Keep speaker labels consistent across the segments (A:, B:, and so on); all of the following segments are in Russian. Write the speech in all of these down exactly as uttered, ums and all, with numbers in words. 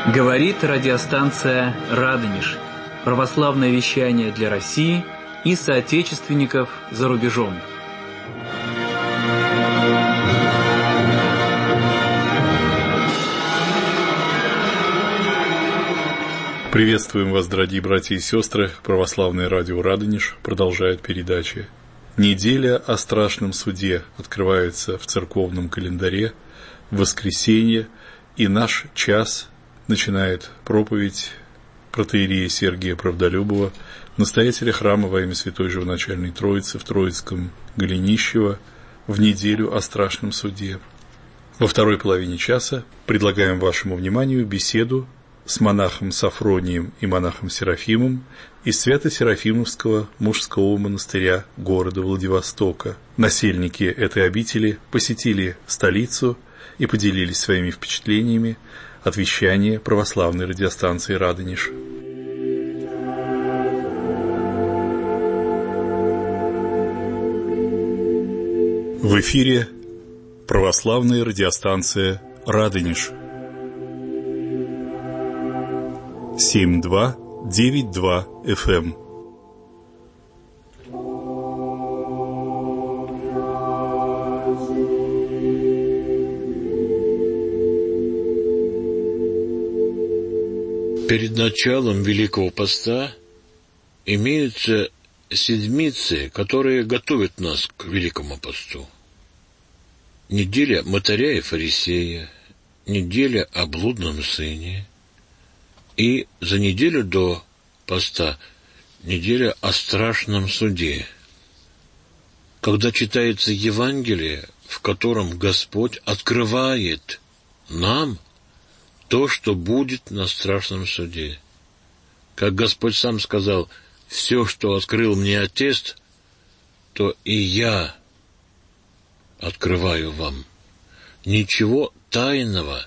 A: Говорит радиостанция «Радонеж». Православное вещание для России и соотечественников за рубежом.
B: Приветствуем вас, дорогие братья и сестры. Православное радио «Радонеж» продолжает передачи. Неделя о страшном суде открывается в церковном календаре в воскресенье, и наш час начинает проповедь протоиерея Сергия Правдолюбова, настоятеля храма во имя Святой Живоначальной Троицы в Троицком Голенищево, в неделю о страшном суде. Во второй половине часа предлагаем вашему вниманию беседу с монахом Сафронием и монахом Серафимом из Свято-Серафимовского мужского монастыря города Владивостока. Насельники этой обители посетили столицу и поделились своими впечатлениями от вещания православной радиостанции «Радонеж». В эфире православная радиостанция «Радонеж». семь два девять два эф эм.
C: Перед началом Великого Поста имеются седмицы, которые готовят нас к Великому Посту. Неделя Мытаря и Фарисея, неделя о блудном сыне, и за неделю до поста неделя о страшном суде, когда читается Евангелие, в котором Господь открывает нам то, что будет на страшном суде. Как Господь сам сказал: «Все, что открыл мне Отец, то и я открываю вам». Ничего тайного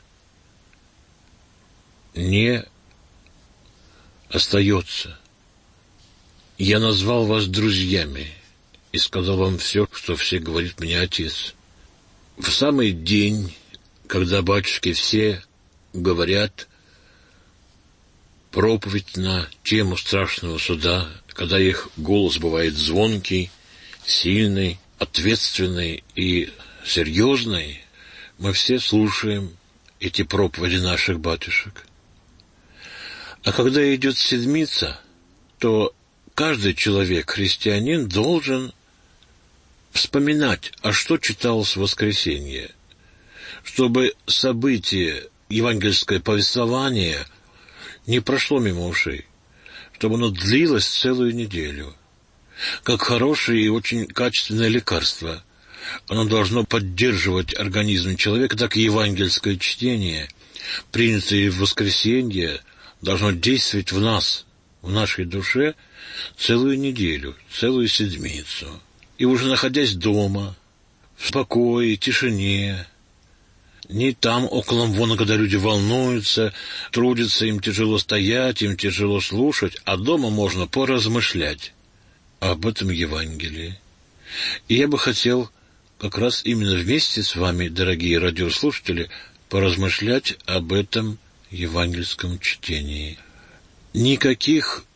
C: не остается. Я назвал вас друзьями и сказал вам все, что все говорит мне Отец. В самый день, когда батюшки все говорят проповедь на тему страшного суда, когда их голос бывает звонкий, сильный, ответственный и серьезный, мы все слушаем эти проповеди наших батюшек. А когда идет седмица, то каждый человек, христианин, должен вспоминать, а что читалось в воскресенье, чтобы событие, евангельское повествование не прошло мимо ушей, чтобы оно длилось целую неделю. Как хорошее и очень качественное лекарство, оно должно поддерживать организм человека, так и евангельское чтение, принятое в воскресенье, должно действовать в нас, в нашей душе, целую неделю, целую седмицу. И уже находясь дома, в покое, тишине, не там, около вон, когда люди волнуются, трудятся, им тяжело стоять, им тяжело слушать, а дома можно поразмышлять об этом Евангелии. И я бы хотел как раз именно вместе с вами, дорогие радиослушатели, поразмышлять об этом евангельском чтении. Никаких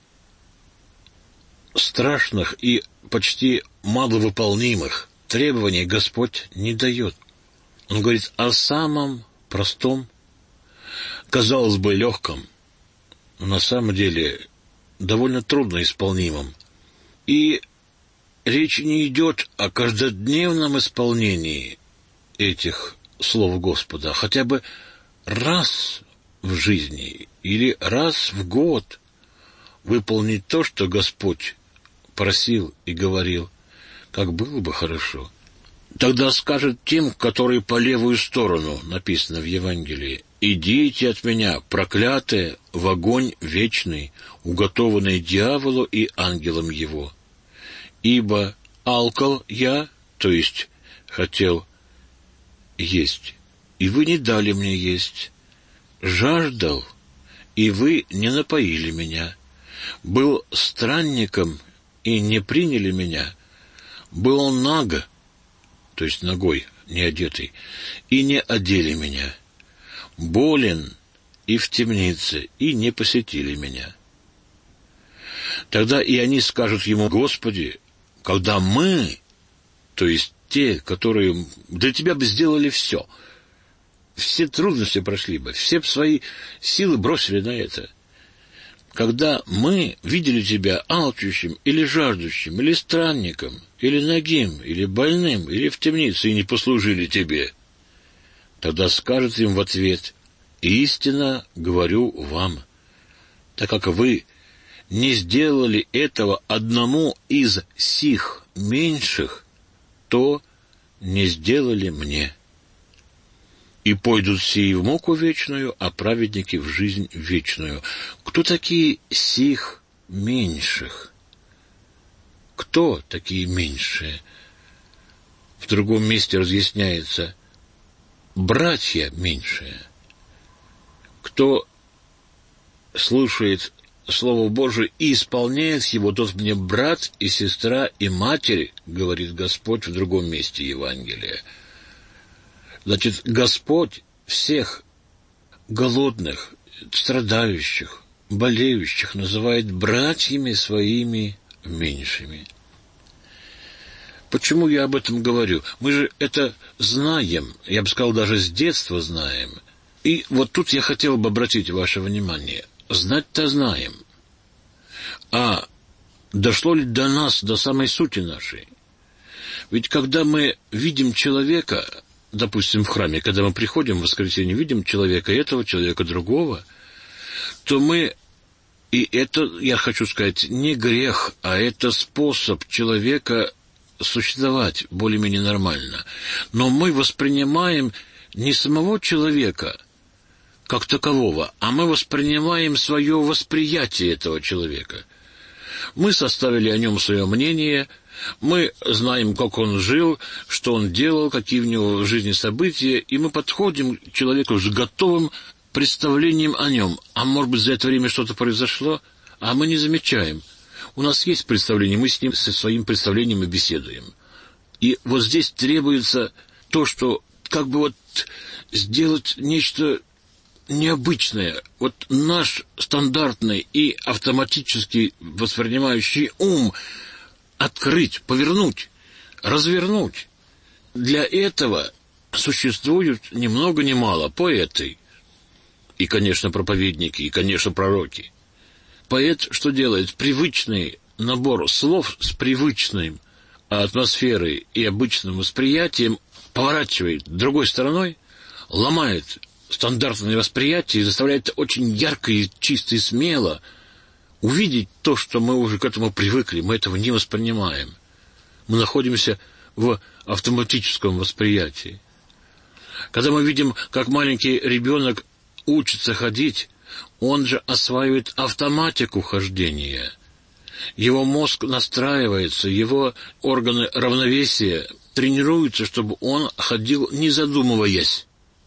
C: страшных и почти маловыполнимых требований Господь не дает. Он говорит о самом простом, казалось бы, легком, но на самом деле довольно трудно исполнимом. И речь не идет о каждодневном исполнении этих слов Господа, хотя бы раз в жизни или раз в год выполнить то, что Господь просил и говорил, как было бы хорошо. Тогда скажет тем, которые по левую сторону, написано в Евангелии: «Идите от меня, проклятые, в огонь вечный, уготованный дьяволу и ангелам его. Ибо алкал я, то есть хотел есть, и вы не дали мне есть, жаждал, и вы не напоили меня, был странником, и не приняли меня, был наг, то есть нагой, не одетый, и не одели меня, болен, и в темнице, и не посетили меня. Тогда и они скажут ему: Господи, когда мы, то есть те, которые для Тебя бы сделали все, все трудности прошли бы, все свои силы бросили на это, когда мы видели Тебя алчущим или жаждущим, или странником, или нагим, или больным, или в темнице, и не послужили Тебе, тогда скажет им в ответ: истинно говорю вам, так как вы не сделали этого одному из сих меньших, то не сделали мне. И пойдут сии в муку вечную, а праведники в жизнь вечную. Кто такие сих меньших? Кто такие меньшие? В другом месте разъясняется: братья меньшие. Кто слушает Слово Божие и исполняет его, тот мне брат и сестра и матерь, говорит Господь в другом месте Евангелия. Значит, Господь всех голодных, страдающих, болеющих называет братьями своими меньшими. Почему я об этом говорю? Мы же это знаем, я бы сказал, даже с детства знаем. И вот тут я хотел бы обратить ваше внимание. Знать-то знаем. А дошло ли до нас, до самой сути нашей? Ведь когда мы видим человека, допустим, в храме, когда мы приходим в воскресенье, видим человека этого, человека другого, то мы, и это, я хочу сказать, не грех, а это способ человека существовать более-менее нормально. Но мы воспринимаем не самого человека как такового, а мы воспринимаем свое восприятие этого человека. Мы составили о нем свое мнение, мы знаем, как он жил, что он делал, какие в него в жизни события, и мы подходим к человеку с готовым представлением о нем. А может быть, за это время что-то произошло, а мы не замечаем. У нас есть представление, мы с ним со своим представлением и беседуем. И вот здесь требуется то, что как бы вот сделать нечто необычное. Вот наш стандартный и автоматически воспринимающий ум открыть, повернуть, развернуть. Для этого существуют ни много ни мало поэты, и, конечно, проповедники, и, конечно, пророки. Поэт что делает? Привычный набор слов с привычной атмосферой и обычным восприятием поворачивает другой стороной, ломает стандартное восприятие и заставляет очень ярко и чисто и смело увидеть то, что мы уже к этому привыкли, мы этого не воспринимаем. Мы находимся в автоматическом восприятии. Когда мы видим, как маленький ребенок учится ходить, он же осваивает автоматику хождения. Его мозг настраивается, его органы равновесия тренируются, чтобы он ходил, не задумываясь,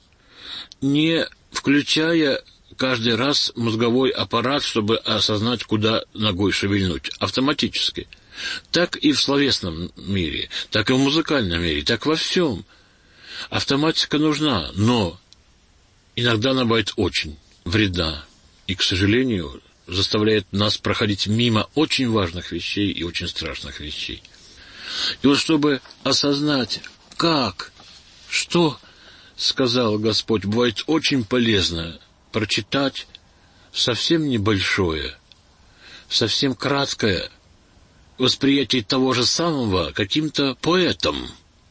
C: не включая каждый раз мозговой аппарат, чтобы осознать, куда ногой шевельнуть, автоматически. Так и в словесном мире, так и в музыкальном мире, так во всем. Автоматика нужна, но иногда она бывает очень вредна и, к сожалению, заставляет нас проходить мимо очень важных вещей и очень страшных вещей. И вот чтобы осознать, как, что сказал Господь, бывает очень полезно прочитать совсем небольшое, совсем краткое восприятие того же самого каким-то поэтом,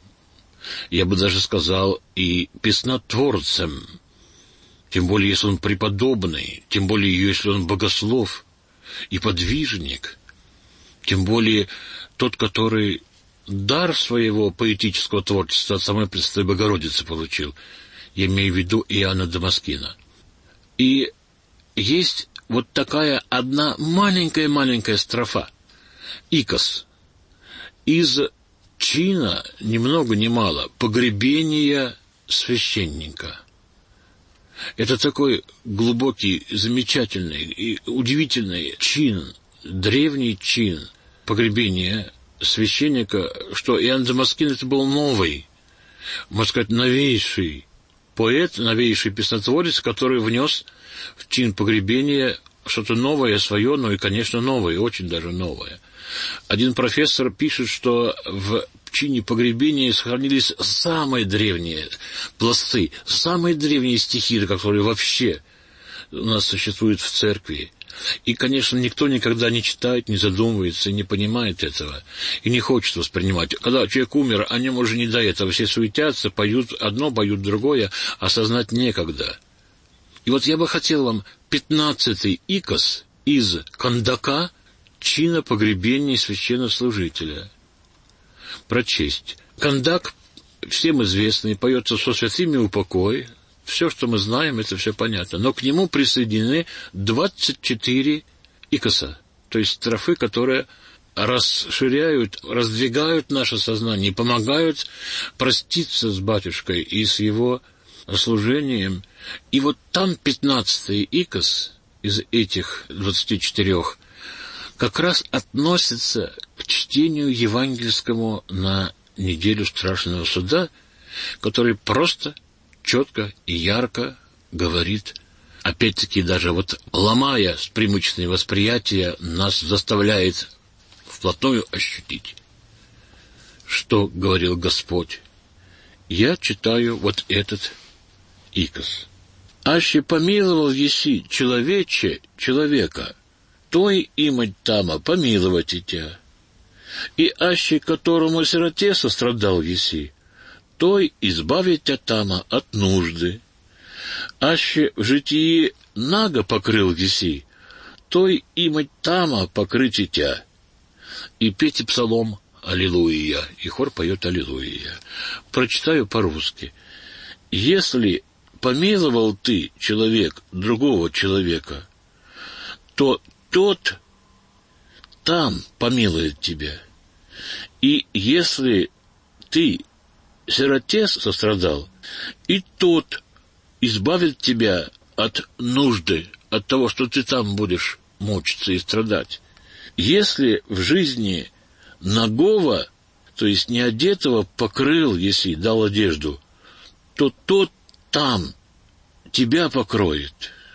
C: я бы даже сказал, и песнотворцем, тем более, если он преподобный, тем более, если он богослов и подвижник, тем более тот, который дар своего поэтического творчества от самой Пресвятой Богородицы получил, я имею в виду Иоанна Дамаскина. И есть вот такая одна маленькая-маленькая строфа, икос, из чина, ни много ни мало, погребения священника. Это такой глубокий, замечательный и удивительный чин, древний чин погребения священника, что Иоанн Дамаскин это был новый, можно сказать, новейший поэт, новейший песнотворец, который внес в чин погребения что-то новое свое, ну и, конечно, новое, очень даже новое. Один профессор пишет, что в чине погребения сохранились самые древние пласты, самые древние стихи, которые вообще у нас существуют в церкви. И, конечно, никто никогда не читает, не задумывается, не понимает этого и не хочет воспринимать. Когда человек умер, о нем уже не до этого. Все суетятся, поют одно, поют другое, осознать некогда. И вот я бы хотел вам пятнадцатый икос из кандака чина погребения священнослужителя прочесть. Кандак всем известный, поется «Со святыми упокой». Все, что мы знаем, это все понятно. Но к нему присоединены двадцать четыре икоса, то есть строфы, которые расширяют, раздвигают наше сознание, помогают проститься с батюшкой и с его служением. И вот там пятнадцатый икос из этих двадцати четырех как раз относится к чтению евангельскому на неделю страшного суда, который просто четко и ярко говорит, опять-таки даже вот ломая привычные восприятия, нас заставляет вплотную ощутить, что говорил Господь. Я читаю вот этот икос. «Аще помиловал еси человече человека, той имать тама помиловать и тя. И аще которому сироте сострадал еси, той избавить тя тама от нужды. Аще в житии наго покрыл еси, той имать тама покрыть и тя». И пейте псалом «Аллилуйя», и хор поет «Аллилуйя». Прочитаю по-русски. «Если помиловал ты, человек, другого человека, то тот там помилует тебя. И если ты сироте сострадал, и тот избавит тебя от нужды, от того, что ты там будешь мучиться и страдать. Если в жизни нагого, то есть неодетого, покрыл, если дал одежду, то тот там тебя покроет.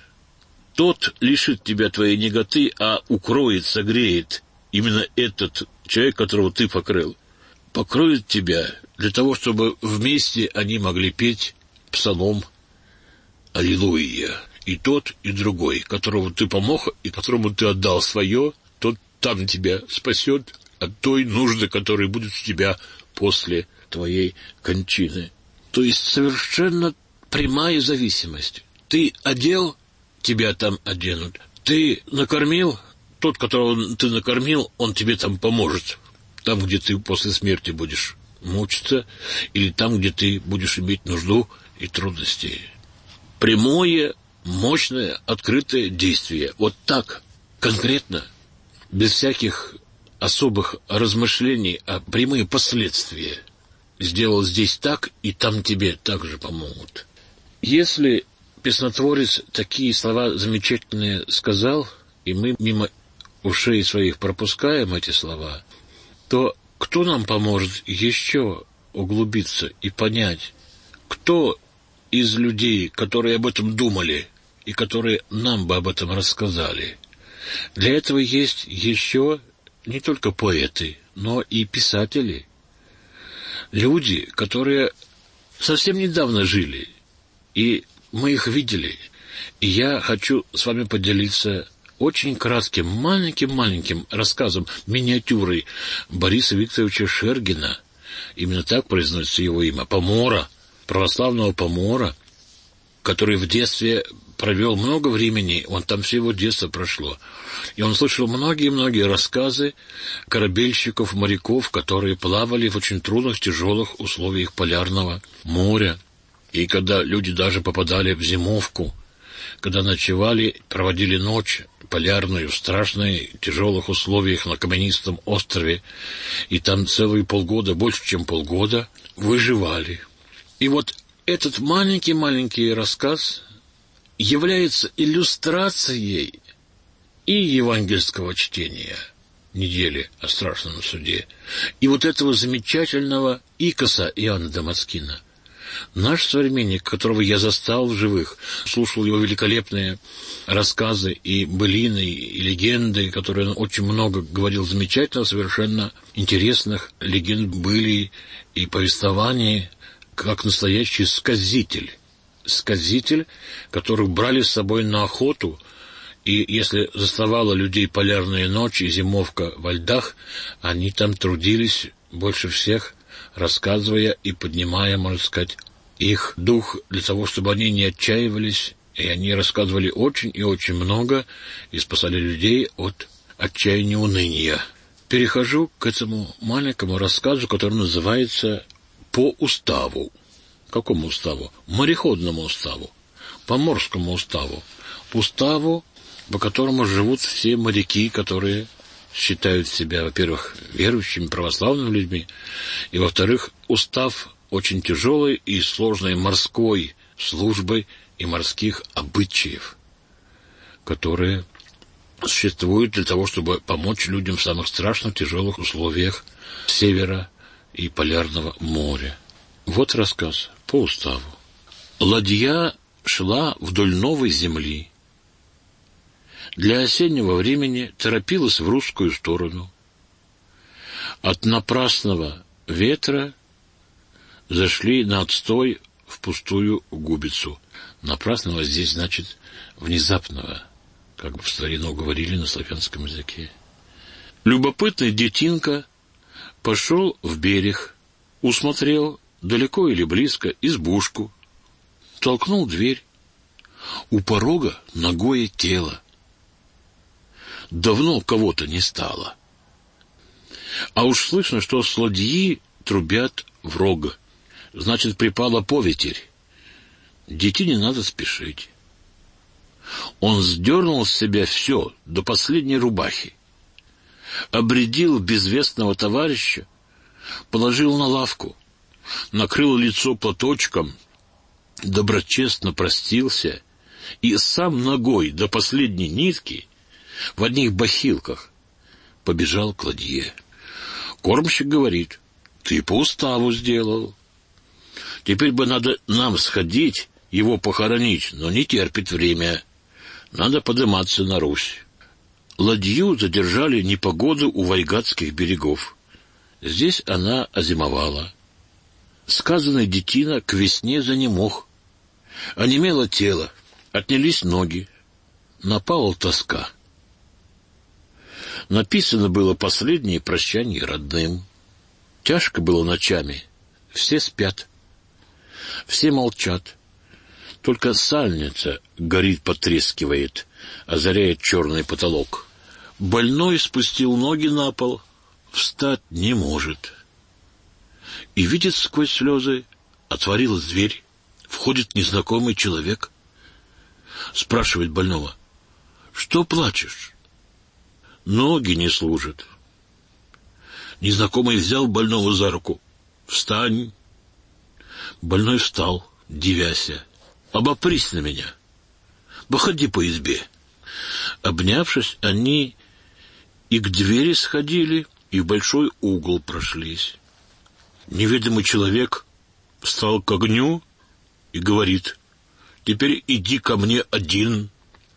C: Тот лишит тебя твоей наготы, а укроет, согреет именно этот человек, которого ты покрыл. Покроет тебя для того, чтобы вместе они могли петь псалом «Аллилуйя». И тот, и другой, которому ты помог, и которому ты отдал свое, тот там тебя спасет от той нужды, которая будет у тебя после твоей кончины. То есть совершенно прямая зависимость. Ты одел, тебя там оденут. Ты накормил, тот, которого ты накормил, он тебе там поможет. Там, где ты после смерти будешь мучиться, или там, где ты будешь иметь нужду и трудности. Прямое, мощное, открытое действие. Вот так, конкретно, без всяких особых размышлений, а прямые последствия. Сделал здесь так, и там тебе также помогут. Если песнотворец такие слова замечательные сказал, и мы мимо ушей своих пропускаем эти слова, то кто нам поможет еще углубиться и понять, кто из людей, которые об этом думали и которые нам бы об этом рассказали? Для этого есть еще не только поэты, но и писатели. Люди, которые совсем недавно жили, и мы их видели. И я хочу с вами поделиться очень кратким, маленьким-маленьким рассказом, миниатюрой Бориса Викторовича Шергина. Именно так произносится его имя. Помора, православного помора, который в детстве провел много времени, он там все его детство прошло. И он слышал многие-многие рассказы корабельщиков, моряков, которые плавали в очень трудных, тяжелых условиях полярного моря. И когда люди даже попадали в зимовку, когда ночевали, проводили ночь полярную, в страшных, тяжелых условиях на каменистом острове, и там целые полгода, больше, чем полгода, выживали. И вот этот маленький-маленький рассказ является иллюстрацией и евангельского чтения недели о страшном суде, и вот этого замечательного икоса Иоанна Дамаскина. Наш современник, которого я застал в живых, слушал его великолепные рассказы и былины, и легенды, которые он очень много говорил замечательно, совершенно интересных легенд были и повествований, как настоящий сказитель. Сказитель, которых брали с собой на охоту, и если заставала людей полярные ночи и зимовка во льдах, они там трудились больше всех, рассказывая и поднимая, можно сказать, их дух для того, чтобы они не отчаивались, и они рассказывали очень и очень много и спасали людей от отчаяния и уныния. Перехожу к этому маленькому рассказу, который называется «По уставу». Какому уставу? Мореходному уставу, поморскому уставу, уставу, по которому живут все моряки, которые считают себя, во-первых, верующими, православными людьми, и, во-вторых, устав очень тяжелой и сложной морской службы и морских обычаев, которые существуют для того, чтобы помочь людям в самых страшных, тяжелых условиях севера и полярного моря. Вот рассказ по уставу. Ладья шла вдоль новой земли. Для осеннего времени торопилась в русскую сторону. От напрасного ветра зашли на отстой в пустую губицу. Напрасного здесь значит внезапного, как бы в старину говорили на славянском языке. Любопытный детинка пошел в берег, усмотрел далеко или близко избушку, толкнул дверь. У порога нагое тело. Давно кого-то не стало. А уж слышно, что с ладьи трубят в рог. Значит, припала поветерь. Детине надо спешить. Он сдернул с себя все, до последней рубахи. Обредил безвестного товарища, положил на лавку, накрыл лицо платочком, доброчестно простился и сам ногой до последней нитки в одних бахилках побежал к ладье. Кормщик говорит: ты по уставу сделал. Теперь бы надо нам сходить, его похоронить, но не терпит время. Надо подниматься на Русь. Ладью задержали непогоду у Вайгатских берегов. Здесь она озимовала. Сказанный детина к весне занемог. Онемело тело, отнялись ноги. Напала тоска. Написано было последнее прощание родным. Тяжко было ночами. Все спят. Все молчат. Только сальница горит, потрескивает, озаряет черный потолок. Больной спустил ноги на пол, встать не может. И видит сквозь слезы, отворилась дверь, входит незнакомый человек. Спрашивает больного: что плачешь? Ноги не служат. Незнакомый взял больного за руку. Встань. Больной встал, дивяся. Обопрись на меня. Походи по избе. Обнявшись, они и к двери сходили, и в большой угол прошлись. Неведомый человек встал к огню и говорит: теперь иди ко мне один.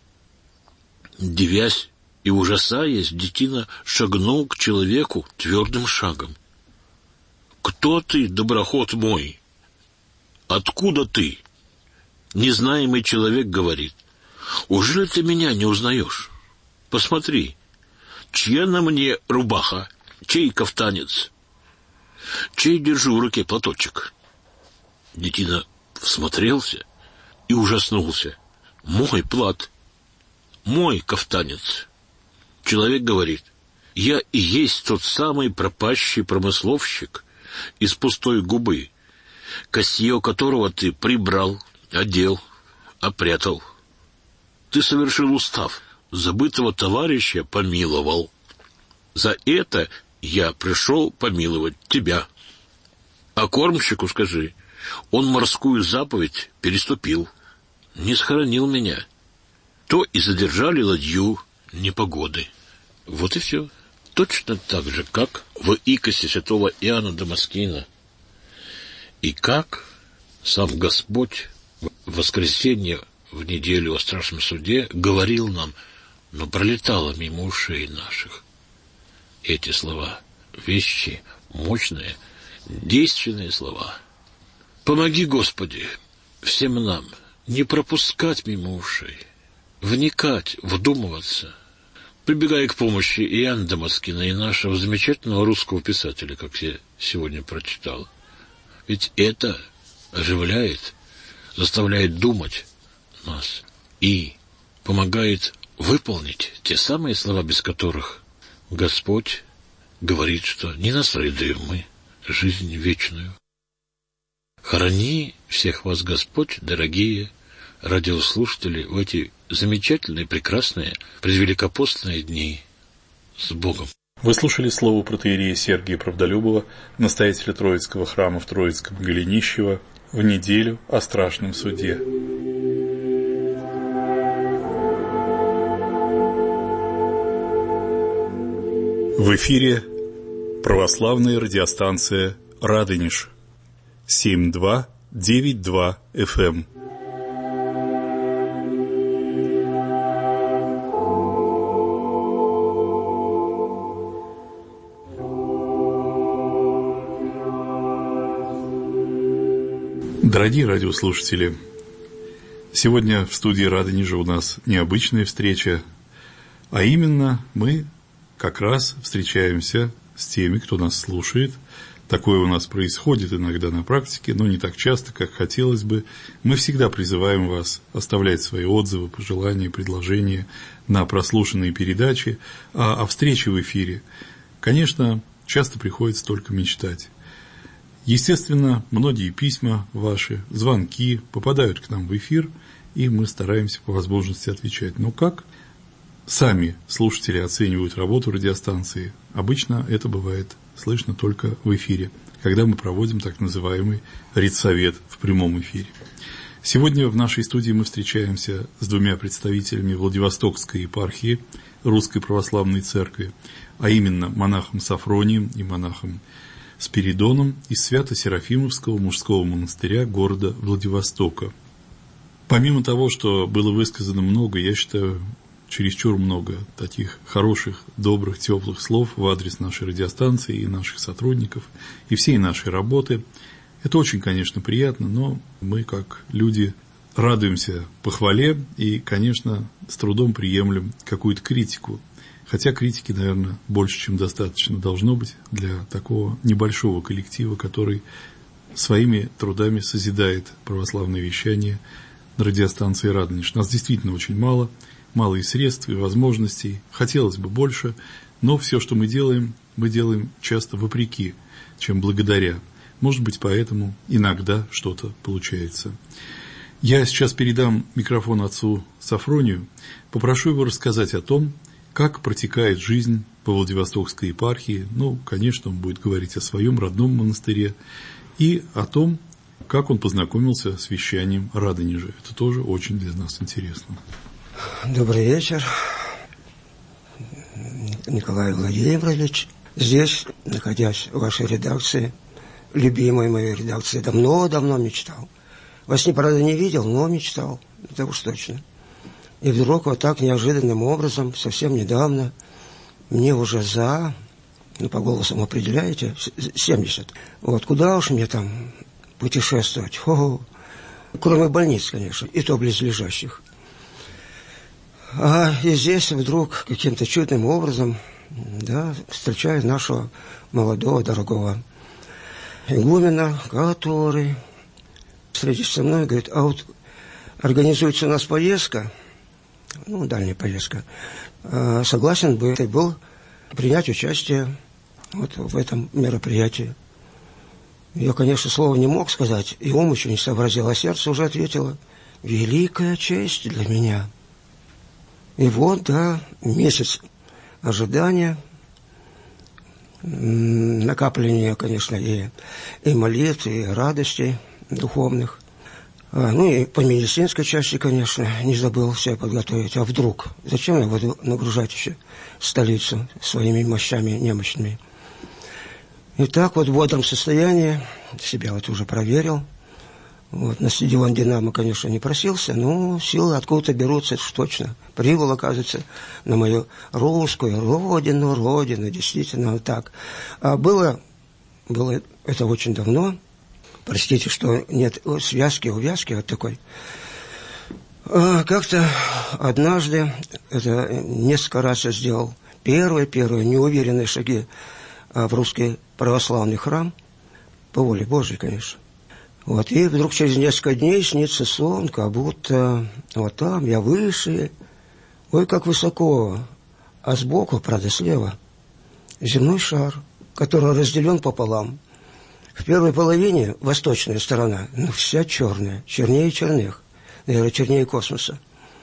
C: Дивясь и ужасаясь, детина шагнул к человеку твердым шагом. Кто ты, доброход мой? Откуда ты? Незнаемый человек говорит: ужели ты меня не узнаешь? Посмотри, чья на мне рубаха, чей кафтанец, чей держу в руке платочек? Детина всмотрелся и ужаснулся. Мой плат, мой кафтанец. Человек говорит: я и есть тот самый пропащий промысловщик из пустой губы, косье которого ты прибрал, одел, опрятал. Ты совершил устав, забытого товарища помиловал. За это я пришел помиловать тебя. А кормщику скажи, он морскую заповедь переступил, не схоронил меня. То и задержали ладью непогоды. Вот и все. Точно так же, как в икосе святого Иоанна Дамаскина. И как сам Господь в воскресенье, в неделю о страшном суде, говорил нам, но пролетало мимо ушей наших эти слова. Вещи мощные, действенные слова. Помоги, Господи, всем нам не пропускать мимо ушей, вникать, вдумываться, прибегая к помощи Иоанна Дамаскина и нашего замечательного русского писателя, как я сегодня прочитал. Ведь это оживляет, заставляет думать нас и помогает выполнить те самые слова, без которых Господь говорит, что не наследуем мы жизнь вечную. Храни всех вас Господь, дорогие радиослушатели, в эти замечательные, прекрасные, предвеликопостные дни. С Богом!
B: Вы слушали слово протоиерея Сергия Правдолюбова, настоятеля Троицкого храма в Троицком Голенищево, в неделю о страшном суде. В эфире православная радиостанция «Радонеж» семь два девять два эф эм. Дорогие радиослушатели, сегодня в студии Радонежа у нас необычная встреча, а именно мы как раз встречаемся с теми, кто нас слушает. Такое у нас происходит иногда на практике, но не так часто, как хотелось бы. Мы всегда призываем вас оставлять свои отзывы, пожелания, предложения на прослушанные передачи, а о встрече в эфире, конечно, часто приходится только мечтать. Естественно, многие письма ваши, звонки попадают к нам в эфир, и мы стараемся по возможности отвечать. Но как сами слушатели оценивают работу радиостанции, обычно это бывает слышно только в эфире, когда мы проводим так называемый редсовет в прямом эфире. Сегодня в нашей студии мы встречаемся с двумя представителями Владивостокской епархии Русской Православной Церкви, а именно монахом Сафронием и монахом Спиридоном из Свято-Серафимовского мужского монастыря города Владивостока. Помимо того, что было высказано много, я считаю, чересчур много таких хороших, добрых, теплых слов в адрес нашей радиостанции и наших сотрудников, и всей нашей работы. Это очень, конечно, приятно, но мы, как люди, радуемся похвале и, конечно, с трудом приемлем какую-то критику. Хотя критики, наверное, больше, чем достаточно должно быть для такого небольшого коллектива, который своими трудами созидает православное вещание на радиостанции «Радонеж». Нас действительно очень мало, мало и средств, и возможностей. Хотелось бы больше, но все, что мы делаем, мы делаем часто вопреки, чем благодаря. Может быть, поэтому иногда что-то получается. Я сейчас передам микрофон отцу Сафронию, попрошу его рассказать о том, как протекает жизнь по Владивостокской епархии. Ну, конечно, он будет говорить о своем родном монастыре и о том, как он познакомился с вещанием Радонежа. Это тоже очень для нас интересно.
D: Добрый вечер, Николай Владимирович. Здесь, находясь в вашей редакции, любимой моей редакции, давно-давно мечтал. Вас не, правда, не видел, но мечтал, это уж точно. И вдруг вот так неожиданным образом, совсем недавно, мне уже за, ну, по голосам определяете, семьдесят. Вот куда уж мне там путешествовать? Хо-хо. Кроме больниц, конечно, и то близлежащих. А и здесь вдруг каким-то чудным образом, да, встречаю нашего молодого, дорогого игумена, который встретился со мной и говорит: а вот организуется у нас поездка, ну, дальняя поездка, согласен бы ты был принять участие вот в этом мероприятии. Я, конечно, слова не мог сказать, и ум еще не сообразил, а сердце уже ответило: великая честь для меня. И вот, да, месяц ожидания, накапления, конечно, и, и молитв, и радостей духовных. А, ну и по медицинской части, конечно, не забыл себя подготовить. А вдруг? Зачем я буду нагружать еще столицу своими мощами немощными? И так вот в бодром состоянии себя вот уже проверил. Вот, на стадион «Динамо», конечно, не просился, но силы откуда-то берутся, это уж точно. Прибыл, оказывается, на мою русскую родину, родину, действительно, вот так. А было, было это очень давно. Простите, что нет связки, увязки вот такой. А как-то однажды, это несколько раз я сделал первые, первые неуверенные шаги в русский православный храм, по воле Божьей, конечно. Вот, и вдруг через несколько дней снится сон, как будто вот там я выше, ой, как высоко, а сбоку, правда, слева, земной шар, который разделен пополам. В первой половине восточная сторона, ну, вся черная, чернее черных, наверное, чернее космоса.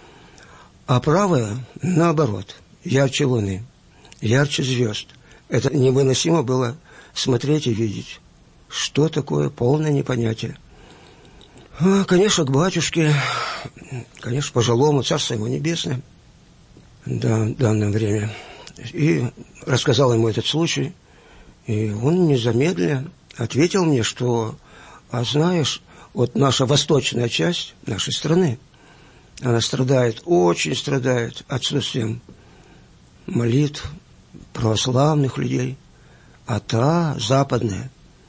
D: А правая, наоборот, ярче луны, ярче звезд. Это невыносимо было смотреть и видеть. Что такое полное непонятие? А, конечно, к батюшке, конечно, пожилому, царство ему небесное, да, в данное время. И рассказал ему этот случай, и он незамедленно ответил мне, что, а знаешь, вот наша восточная часть нашей страны, она страдает, очень страдает отсутствием молитв православных людей, а та, западная,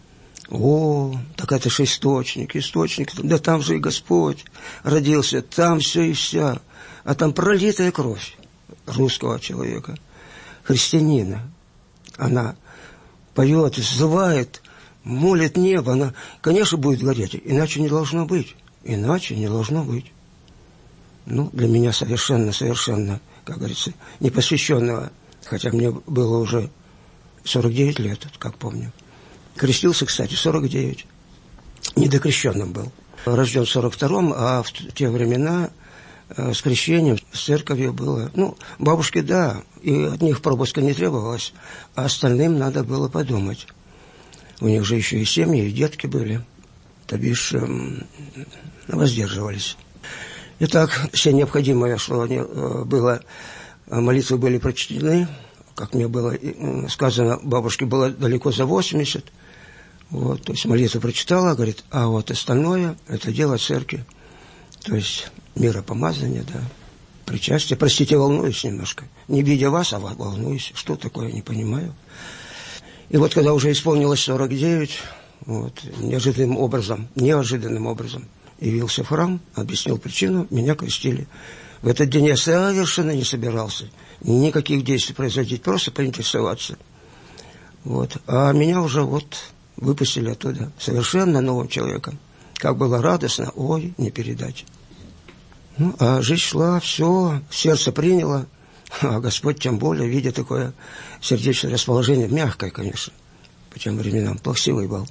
D: о, так это же источник, источник, да там же и Господь родился, там все и вся, а там пролитая кровь русского человека, христианина. Она поет, взывает, молит небо, она, конечно, будет гореть, иначе не должно быть, иначе не должно быть. Ну, для меня совершенно, совершенно, как говорится, непосвященного, хотя мне было уже сорок девять лет, как помню. Крестился, кстати, сорок девять. Недокрещенным был. Рожден в сорок втором, а в те времена э, с крещением, с церковью было... Ну, бабушки, да, и от них пропуска не требовалось, а остальным надо было подумать. У них же еще и семьи, и детки были. То бишь, э, воздерживались. Итак, все необходимое, что они, э, было, молитвы были прочтены. Как мне было сказано, бабушке было далеко за восемьдесят. Вот, то есть молитву прочитала, говорит, а вот остальное – это дело церкви. То есть миропомазание, да, причастие. Простите, волнуюсь немножко. Не видя вас, а волнуюсь. Что такое, не понимаю. И вот когда уже исполнилось сорок девять, вот, неожиданным образом, неожиданным образом явился в храм, объяснил причину, меня крестили. В этот день я совершенно не собирался никаких действий производить, просто поинтересоваться. Вот. А меня уже вот выпустили оттуда совершенно новым человеком. Как было радостно, ой, не передать. Ну, а жизнь шла, все, сердце приняло, а Господь тем более, видя такое сердечное расположение, мягкое, конечно, по тем временам, плаксивый был,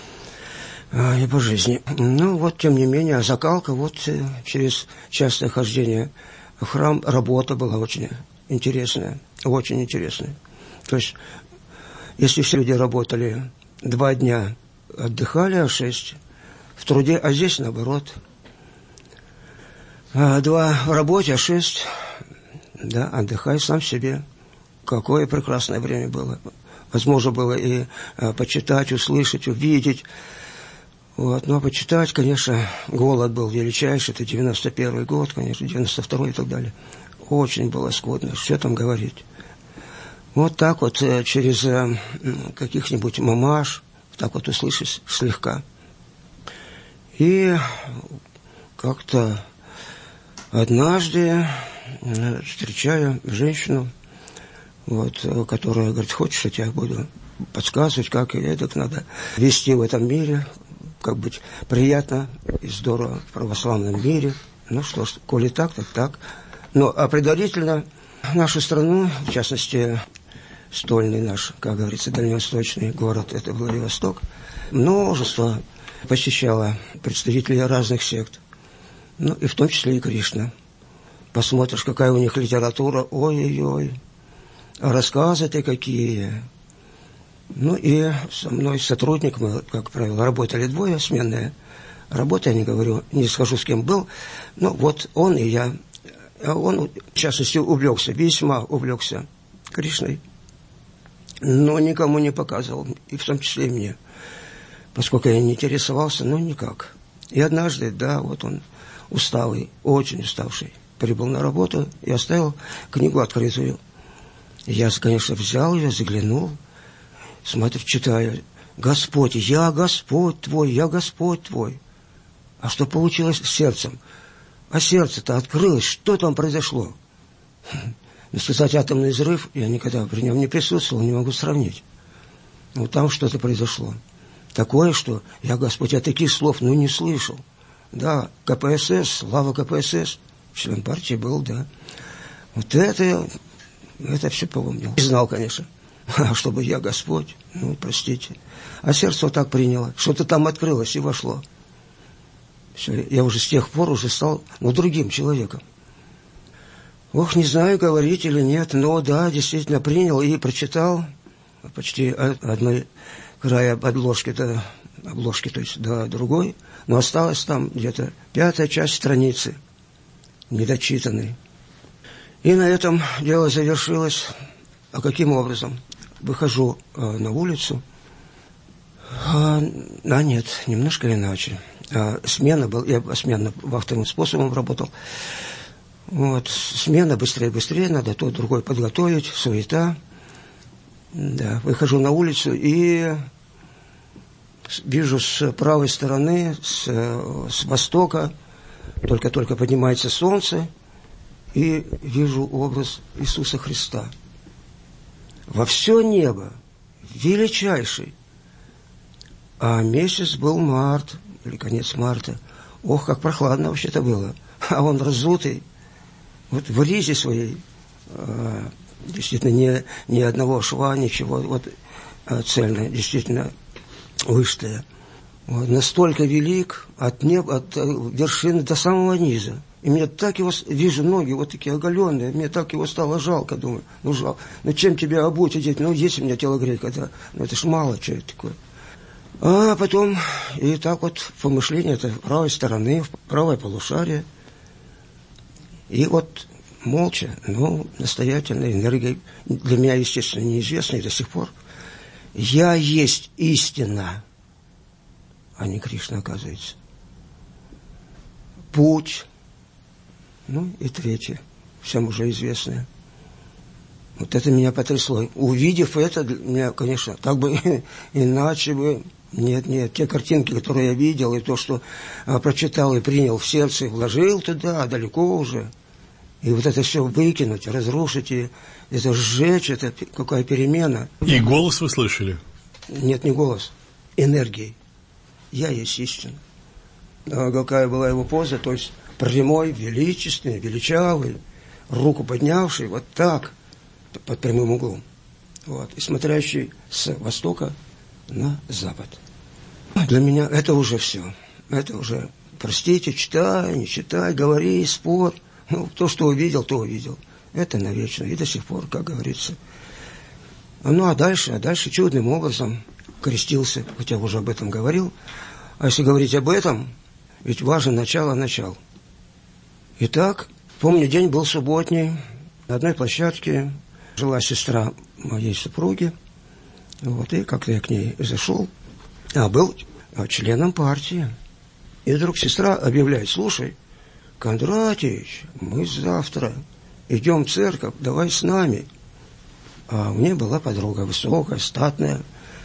D: а, и по жизни. Ну, вот, тем не менее, закалка, вот, через частое хождение в храм, работа была очень интересная, очень интересная. То есть, если все люди работали два дня, отдыхали, а шесть в труде, а здесь наоборот. А два в работе, а шесть, да, отдыхай сам себе. Какое прекрасное время было. Возможно было и а, почитать, услышать, увидеть. Вот, но почитать, конечно, голод был величайший, это девяносто первый год, конечно, девяносто второй и так далее. Очень было скудно, что там говорить. Вот так вот, через э, каких-нибудь мамаш, так вот услышишь слегка. И как-то однажды э, встречаю женщину, вот, которая говорит, хочешь, я тебе буду подсказывать, как и это надо вести в этом мире, как быть приятно и здорово в православном мире. Ну что ж, коли так, так так. Но а предварительно нашу страну, в частности, стольный наш, как говорится, дальневосточный город, это Владивосток, множество посещало представителей разных сект, ну и в том числе и Кришна. Посмотришь, какая у них литература, ой-ой-ой, рассказы-то какие. Ну и со мной сотрудник, мы, как правило, работали двое, сменные работы, я не говорю, не скажу, с кем был, но вот он и я. Он, в частности, увлекся, весьма увлекся Кришной, но никому не показывал, и в том числе и мне, поскольку я не интересовался, ну никак. И однажды, да, вот он усталый, очень уставший, прибыл на работу и оставил книгу открытую. Я, конечно, взял ее, заглянул, смотрю, читаю: «Господь, я Господь твой, я Господь твой». А что получилось с сердцем? А сердце-то открылось, что там произошло? Ну, сказать, атомный взрыв, я никогда при нем не присутствовал, не могу сравнить. Вот там что-то произошло. Такое, что я, Господь, я таких слов, ну, не слышал. Да, ка пэ эс эс, слава ка пэ эс эс, член партии был, да. Вот это, это все помнил. Не знал, конечно. А чтобы я Господь, ну, простите. А сердце вот так приняло, что-то там открылось и вошло. Все, я уже с тех пор уже стал, ну, другим человеком. Ох, не знаю, говорить или нет, но да, действительно принял и прочитал почти одной края обложки, да, обложки, то есть до другой, но осталась там где-то пятая часть страницы, недочитанной. И на этом дело завершилось. А каким образом? Выхожу э, на улицу. А, а нет, немножко иначе. А, смена была, я сменно вахтовым способом работал. Вот, смена, быстрее, быстрее, надо то, другой подготовить, суета. Да, выхожу на улицу и вижу с правой стороны, с, с востока, только-только поднимается солнце, и вижу образ Иисуса Христа. Во все небо, величайший. А месяц был март, или конец марта. Ох, как прохладно вообще-то было. А он разутый, вот в ризе своей, э, действительно, ни, ни одного шва, ничего, вот э, цельное, действительно вышитое. Вот, настолько велик от неба, от э, вершины до самого низа. И мне так его, вижу ноги вот такие оголенные, мне так его стало жалко, думаю, ну жалко, ну чем тебя обуть, одеть, ну есть у меня телогрейка, да, ну это ж мало, что это такое. А потом, и так вот помышление, это правой стороны, правое полушарие. И вот молча, ну, настоятельной энергией, для меня, естественно, неизвестной до сих пор, я есть истина, а не Кришна, оказывается. Путь, ну, и третье, всем уже известное. Вот это меня потрясло. Увидев это, меня, конечно, так бы иначе бы... Нет, нет, те картинки, которые я видел, и то, что а, прочитал и принял в сердце, вложил туда, далеко уже. И вот это все выкинуть, разрушить, и это сжечь, это какая перемена.
B: И голос вы слышали?
D: Нет, не голос, энергией. Я есть истина. А какая была его поза, то есть прямой, величественный, величавый, руку поднявший, вот так, под прямым углом. Вот, и смотрящий с востока на запад. Для меня это уже все. Это уже, простите, читай, не читай, говори, спор. Ну, то, что увидел, то увидел. Это навечно. И до сих пор, как говорится. Ну, а дальше, а дальше чудным образом крестился, хотя уже об этом говорил. А если говорить об этом, ведь важно начало-начал. Итак, помню, день был субботний. На одной площадке жила сестра моей супруги. Вот, и как-то я к ней зашел, а был членом партии. И вдруг сестра объявляет: слушай, Кондратьевич, мы завтра идем в церковь, давай с нами. А у меня была подруга высокая, статная,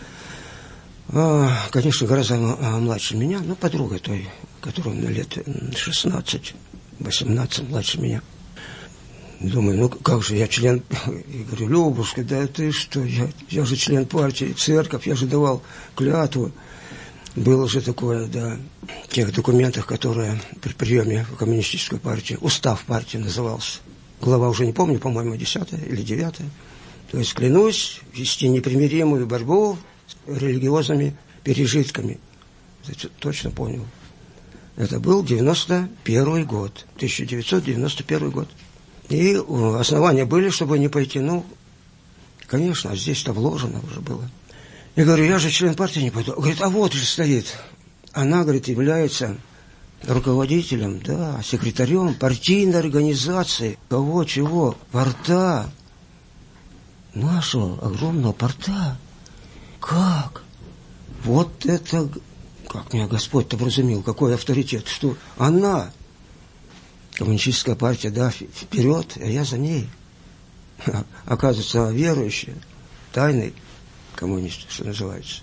D: а, конечно, гораздо младше меня, но подруга той, которой на лет шестнадцать-восемнадцать младше меня. Думаю, ну как же, я член, и говорю, Любушка, да ты что, я, я же член партии, церковь, я же давал клятву. Было же такое, да, в тех документах, которые при приеме в коммунистическую партию, устав партии назывался. Глава уже не помню, по-моему, десятая или девятая. То есть клянусь вести непримиримую борьбу с религиозными пережитками. Это точно понял. Это был девяносто первый год, тысяча девятьсот девяносто первый год. И основания были, чтобы не пойти. Ну, конечно, а здесь-то вложено уже было. Я говорю, я же член партии, не пойду. Говорит, а вот же стоит. Она, говорит, является руководителем, да, секретарем партийной организации. Кого, чего? Порта. Нашего огромного порта. Как? Вот это Как меня Господь-то вразумил, какой авторитет, что она, коммунистическая партия, да, вперед, а я за ней. А, оказывается, верующая, тайный коммунист, что называется.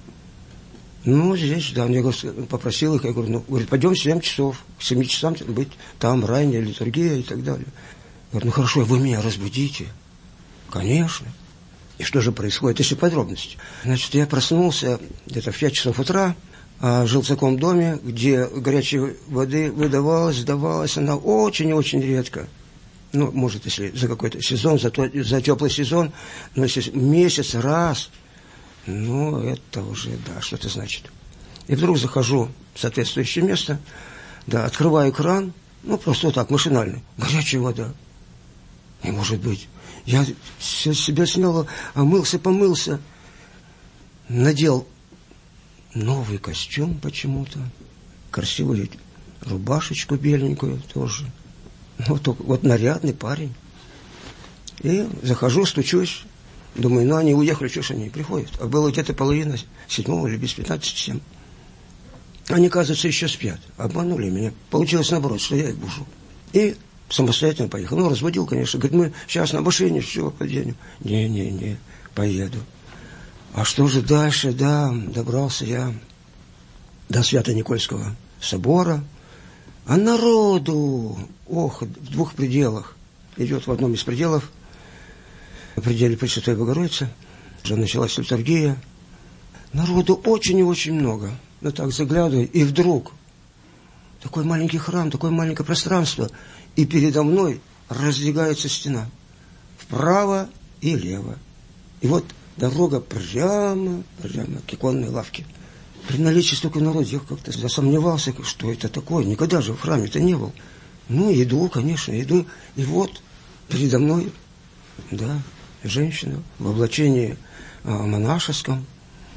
D: Ну, здесь, да, я попросил их, я говорю, ну, говорит, пойдем в семь часов, к семи часам быть там, ранняя литургия и так далее. Я говорю, ну хорошо, вы меня разбудите. Конечно. И что же происходит, если подробности? Значит, я проснулся где-то в пять часов утра, в жилцаком доме, где горячей воды выдавалась, сдавалась она очень и очень редко. Ну, может, если за какой-то сезон, за, то, за теплый сезон, но если месяц раз, ну, это уже, да, что-то значит. И вдруг захожу в соответствующее место, да, открываю кран, ну, просто вот так, машинально, горячая вода. Не может быть. Я с себя снял, омылся, помылся, надел новый костюм почему-то, красивую рубашечку беленькую тоже. Вот, вот нарядный парень. И захожу, стучусь, думаю, ну они уехали, что ж они приходят. А было где-то половина седьмого или без пятнадцати семь. Они, кажется, еще спят. Обманули меня. Получилось наоборот, что я их бужу. И самостоятельно поехал. Ну, разводил, конечно. Говорит, мы сейчас на машине все поедем. Не-не-не, поеду. А что же дальше? Да, добрался я до Свято-Никольского собора. А народу, ох, в двух пределах. Идет в одном из пределов, в пределе Пресвятой Богородицы. Уже началась литургия. Народу очень и очень много. Ну так заглядываю, и вдруг такой маленький храм, такое маленькое пространство, и передо мной раздвигается стена. Вправо и лево. И вот дорога прямо, прямо к иконной лавке. При наличии столько народа я как-то засомневался, что это такое. Никогда же в храме-то не был. Ну, иду, конечно, иду. И вот передо мной, да, женщина в облачении а, монашеском.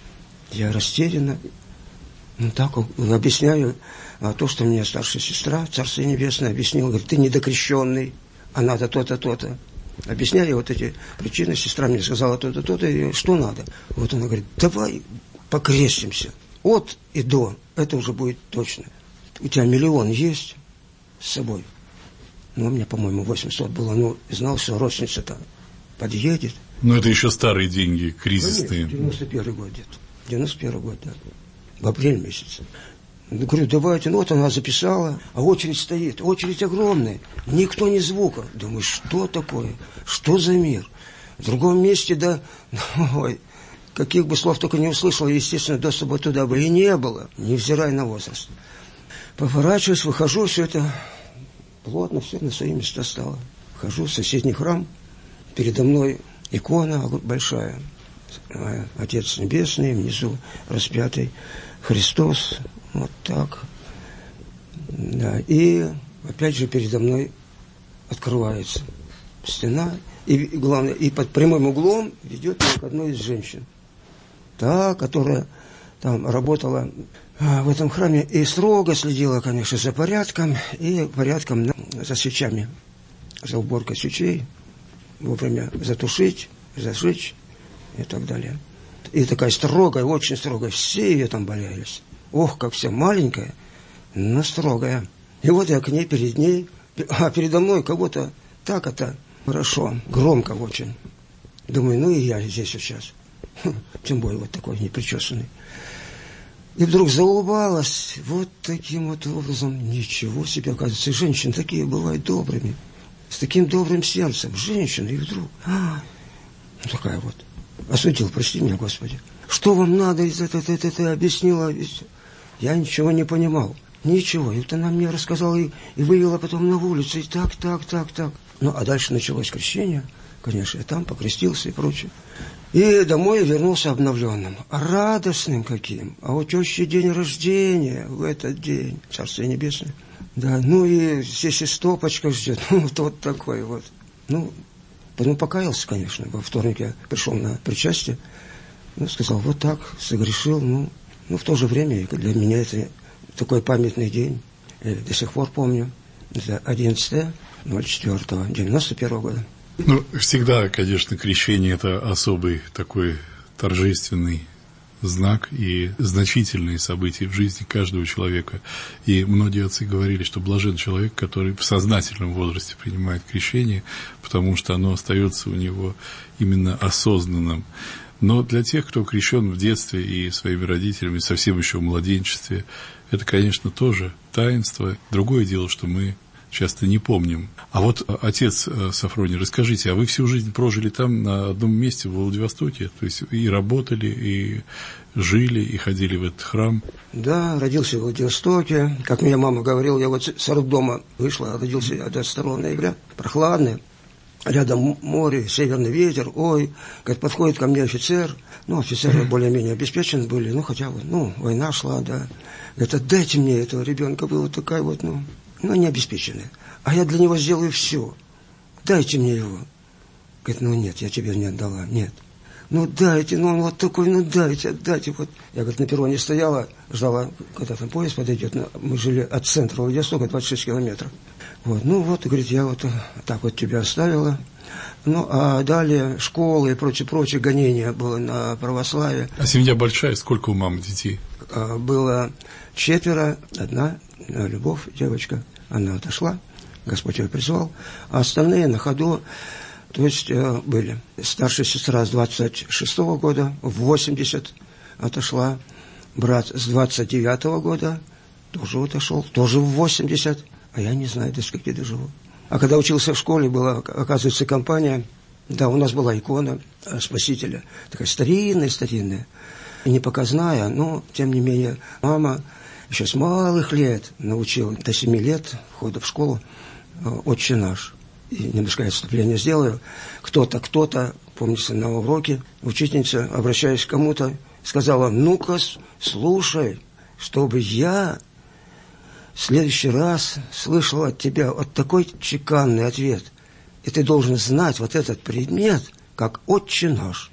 D: Я растерянно. Ну, так объясняю а, то, что мне старшая сестра, Царство Небесное, объяснила. Говорит, ты недокрещенный, а надо то-то, то-то. Объясняю вот эти причины. Сестра мне сказала то-то, то-то, и что надо. Вот она говорит, давай покрестимся. От и до, это уже будет точно. У тебя миллион есть с собой? Ну, у меня, по-моему, восемьсот было. Ну, знал, что родственница-то подъедет.
B: Ну, это еще старые деньги, кризисные.
D: Конечно, девяносто первый год где-то. девяносто первый год, да. В апреле месяце. Говорю, давайте, ну вот она записала, а очередь стоит, очередь огромная, никто ни звука. Думаю, что такое, что за мир? В другом месте, да, ой, каких бы слов только не услышал, естественно, доступа туда бы и не было, невзирая на возраст. Поворачиваюсь, выхожу, все это плотно, все на свои места стало. Вхожу в соседний храм, передо мной икона большая, Отец Небесный, внизу распятый Христос, вот так. Да, и опять же передо мной открывается стена, и главное, и под прямым углом ведет меня к одной из женщин. Та, которая там работала а, в этом храме и строго следила, конечно, за порядком и порядком да, за свечами, за уборкой свечей, вовремя затушить, зажечь и так далее. И такая строгая, очень строгая, все ее там боялись. Ох, как вся маленькая, но строгая. И вот я к ней, перед ней, а передо мной кого-то так это хорошо, громко очень. Думаю, ну и я здесь сейчас. Тем более вот такой непричесанный. И вдруг заулыбалась вот таким вот образом. Ничего себе, оказывается, женщины такие бывают добрыми. С таким добрым сердцем. Женщина, и вдруг... А, ну такая вот. Осудил, прости меня, Господи. Что вам надо из этого, ты, ты, ты объяснила? Я ничего не понимал. Ничего. И вот она мне рассказала и, и вывела потом на улицу. И так, так, так, так. Ну, а дальше началось крещение. Конечно, я там покрестился и прочее. И домой вернулся обновленным. Радостным каким. А у тещи день рождения в этот день. Царство Небесное. Да, ну и здесь и стопочка ждет. Ну, вот, вот такой вот. Ну, потом покаялся, конечно. Во вторник я пришел на причастие. Ну, сказал, вот так, согрешил. Ну, ну, в то же время для меня это такой памятный день. Я до сих пор помню. Это одиннадцатое ноль четвёртого девяносто первого года.
B: Ну, всегда, конечно, крещение – это особый такой торжественный знак и значительные события в жизни каждого человека. И многие отцы говорили, что блажен человек, который в сознательном возрасте принимает крещение, потому что оно остается у него именно осознанным. Но для тех, кто крещен в детстве и своими родителями, совсем еще в младенчестве, это, конечно, тоже таинство. Другое дело, что мы часто не помним. А вот, отец Сафроний, расскажите, а вы всю жизнь прожили там, на одном месте, в Владивостоке? То есть и работали, и жили, и ходили в этот храм?
D: Да, родился в Владивостоке. Как мне мама говорила, я вот с роддома вышла, родился двадцать второго ноября, прохладный. Рядом море, северный ветер, ой, говорит, подходит ко мне офицер, ну, офицеры более-менее обеспечены были, ну, хотя бы, ну, война шла, да. Говорит, отдайте мне этого ребенка, вы вот такая вот, ну, ну, не обеспеченная. А я для него сделаю все. Дайте мне его. Говорит, ну, нет, я тебе не отдала, нет. Ну, дайте, ну, он вот такой, ну, дайте, отдайте. Вот. Я, говорит, на перроне стояла, ждала, когда там поезд подойдет. Мы жили от центра Владивостока двадцать шесть километров. Вот, ну, вот, говорит, я вот так вот тебя оставила. Ну, а далее школы и прочее-прочее, гонение было на православие.
B: А семья большая? Сколько у мамы детей?
D: Было четверо, одна, Любовь, девочка, она отошла, Господь ее призвал. А остальные на ходу, то есть были. Старшая сестра с двадцать шестого года, в восемьдесят отошла. Брат с двадцать девятого года тоже отошел, тоже в восемьдесят. А я не знаю, до скольки доживу. А когда учился в школе, была, оказывается, компания, да, у нас была икона Спасителя, такая старинная-старинная, непоказная, но, тем не менее, мама еще с малых лет научила, до семи лет входа в школу, «Отче наш». И немножко отступление сделаю. Кто-то, кто-то, помнится, на уроке учительница, обращаясь к кому-то, сказала, ну-ка, слушай, чтобы я в следующий раз слышал от тебя вот такой чеканный ответ. И ты должен знать вот этот предмет, как «Отче наш».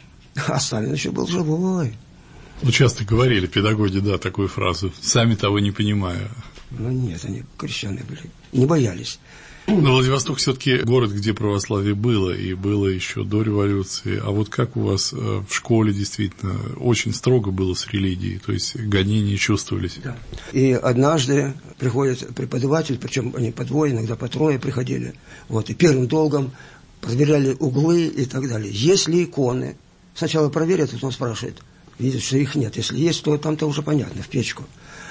D: А Сталин еще был живой.
B: Ну, часто говорили педагоги, да, такую фразу, сами того не понимая.
D: Ну, нет, они крещеные были, не боялись.
B: Но Владивосток все-таки город, где православие было, и было еще до революции. А вот как у вас в школе действительно очень строго было с религией, то есть гонения чувствовались?
D: Да. И однажды приходит преподаватель, причем они по двое, иногда по трое приходили, вот, и первым долгом проверяли углы и так далее. Есть ли иконы? Сначала проверят, потом спрашивают, видят, что их нет. Если есть, то там-то уже понятно, в печку.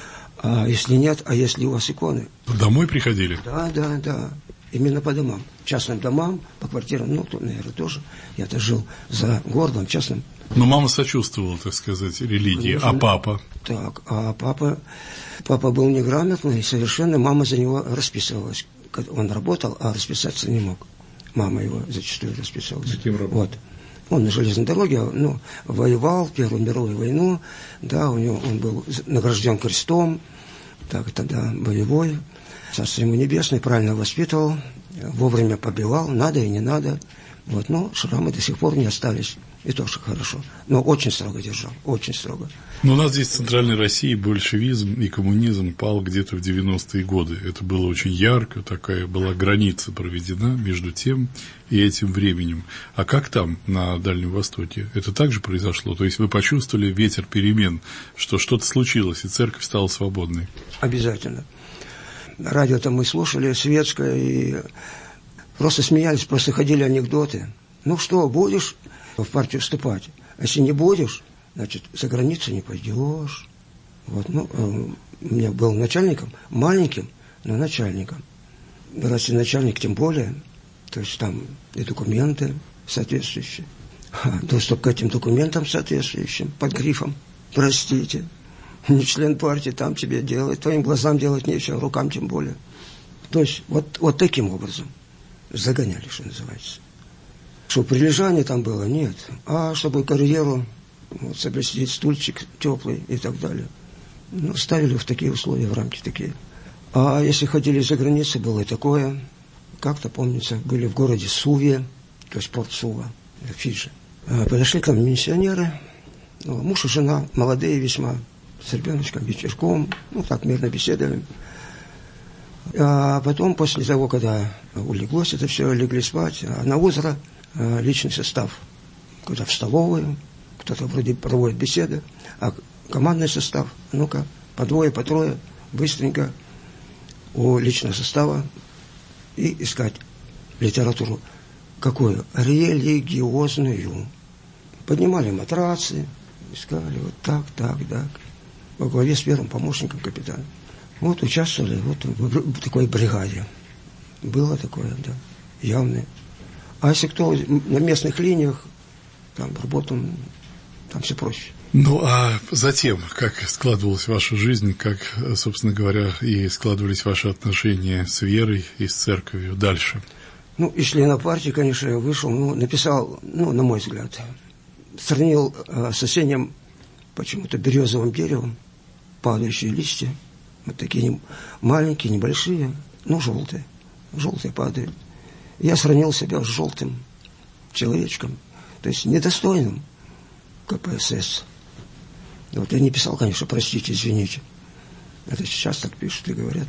D: А если нет, а если у вас иконы?
B: Домой приходили?
D: Да, да, да. Именно по домам. Частным домам, по квартирам, ну, то, наверное, тоже. Я-то жил за городом, частным.
B: Но мама сочувствовала, так сказать, религии. Конечно. А папа?
D: Так, а папа... Папа был неграмотный, совершенно мама за него расписывалась. Он работал, а расписаться не мог. Мама его зачастую расписывалась.
B: Каким работал?
D: Вот. Он на железной дороге, ну, воевал Первую мировую войну, да, у него он был награжден крестом, так, тогда боевой, Царство ему небесное, правильно воспитывал, вовремя побивал, надо и не надо, вот, но шрамы до сих пор не остались, и тоже хорошо, но очень строго держал, очень строго.
B: Но у нас здесь в Центральной России большевизм и коммунизм пал где-то в девяностые годы. Это было очень ярко, такая была граница проведена между тем и этим временем. А как там, на Дальнем Востоке? Это также произошло? То есть вы почувствовали ветер перемен, что что-то случилось, и церковь стала свободной?
D: Обязательно. Радио-то мы слушали светское, и просто смеялись, просто ходили анекдоты. Ну что, будешь в партию вступать? А если не будешь, значит, за границу не пойдешь. Вот, ну, у меня был начальником, маленьким, но начальником. Раз и начальник, тем более, то есть там и документы соответствующие. А, доступ к этим документам соответствующим, под грифом, простите, не член партии, там тебе делать, твоим глазам делать нечего, рукам тем более. То есть вот, вот таким образом загоняли, что называется. Чтобы прилежание там было, нет. А чтобы карьеру, вот, соблюсти стульчик теплый и так далее. Ну, ставили в такие условия, в рамки такие. А если ходили за границей, было и такое. Как-то, помнится, были в городе Суве, то есть порт Сува, Фиджи. Подошли к нам миссионеры, ну, муж и жена, молодые весьма, с ребеночком, вечерком, ну, так мирно беседовали. А потом, после того, когда улеглось это все, легли спать, а на утро личный состав куда в столовую, кто-то вроде проводит беседы, а командный состав, ну-ка, по двое, по трое, быстренько у личного состава и искать литературу. Какую? Религиозную. Поднимали матрацы, искали вот так, так, так. Во главе с первым помощником капитана. Вот участвовали вот в такой бригаде. Было такое, да, явное. А если кто на местных линиях, там работал, там все проще.
B: Ну, а затем, как складывалась ваша жизнь, как, собственно говоря, и складывались ваши отношения с верой и с церковью дальше?
D: Ну, из члена партии, конечно, я вышел, ну, написал, ну, на мой взгляд, сравнил э, с осенним почему-то березовым деревом падающие листья, вот такие маленькие, небольшие, ну, желтые, желтые падают. Я сравнил себя с желтым человечком, то есть недостойным ка пэ эс эс. Вот я не писал, конечно, простите, извините. Это сейчас так пишут и говорят.